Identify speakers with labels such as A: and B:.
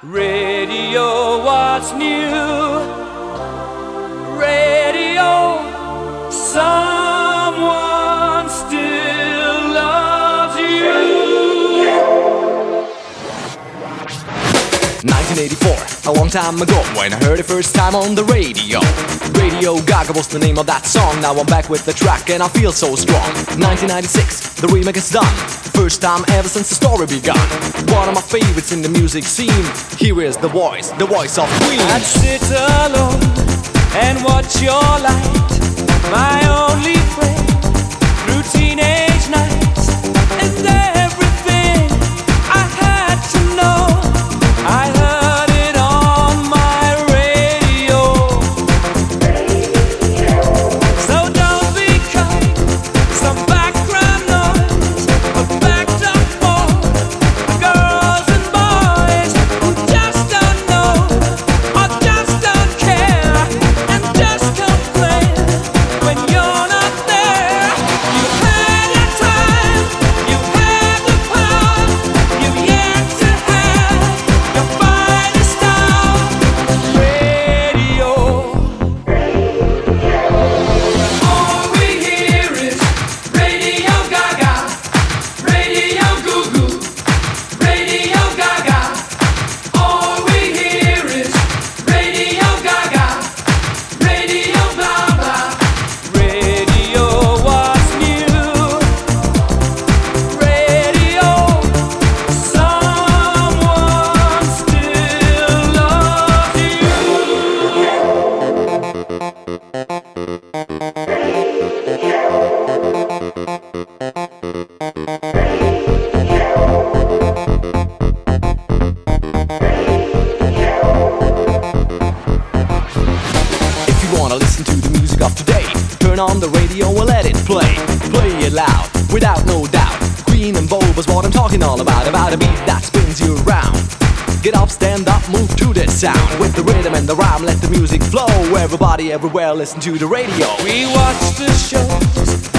A: Radio, what's new? Radio, someone still loves you.
B: 1984, a long time ago, when I heard it first time on the radio. Radio Gaga was the name of that song. Now I'm back with the track and I feel so strong. 1996, the remake is done. First time ever since the story begun. One of my favorites in the music scene. Here is the voice of Queen.
A: I'd sit alone and watch your light, my only friend, through teenage nights. And everything I had to know, I heard it on my radio. So don't be kind, some background noise, but backed up for the girls and boys who just don't know or just don't care and just complain when you're not there. You had your time, you had the power, you've yet to have your finest hour. Radio. All we hear is Radio Gaga, Radio Goo Goo, Radio Gaga. All we hear is Radio Gaga, Radio blah blah. Radio, what's new? Radio, someone still loves you.
B: If you wanna listen to the music of today, turn on the radio and let it play. Play it loud, without no doubt. Queen and Bob is what I'm talking all about. About a beat that spins you around. Get up, stand up, move to this sound. With the rhythm and the rhyme, let the music flow. Everybody, everywhere, listen to the radio.
A: We watch the shows